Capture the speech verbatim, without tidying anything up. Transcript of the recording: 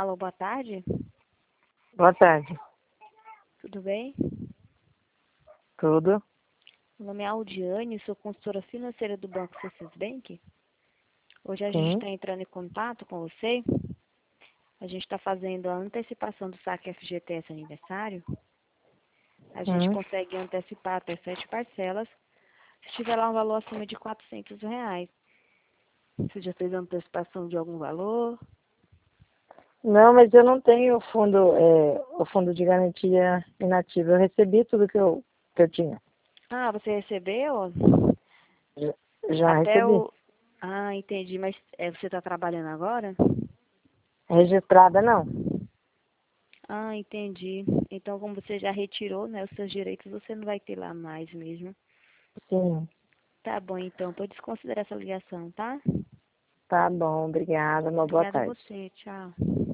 Alô, boa tarde. Boa tarde. Tudo bem? Tudo? Meu nome é Aldiane, sou consultora financeira do Banco C C Bank. Hoje a gente Sim. está entrando em contato com você. A gente está fazendo a antecipação do saque F G T S aniversário. A gente Hum. consegue antecipar até sete parcelas, se tiver lá um valor acima de quatrocentos reais. Você já fez a antecipação de algum valor? Não, mas eu não tenho o fundo, é, o fundo de garantia inativa. Eu recebi tudo que eu, que eu tinha. Ah, você recebeu? Já, já Até recebi. o... Ah, entendi. Mas é, você está trabalhando agora? Registrada não. Ah, entendi. Então, como você já retirou, né, os seus direitos, você não vai ter lá mais mesmo. Sim. Tá bom, então. Pode desconsiderar essa ligação, tá? Tá bom, obrigada. Uma boa Obrigada a tarde. você. Tchau.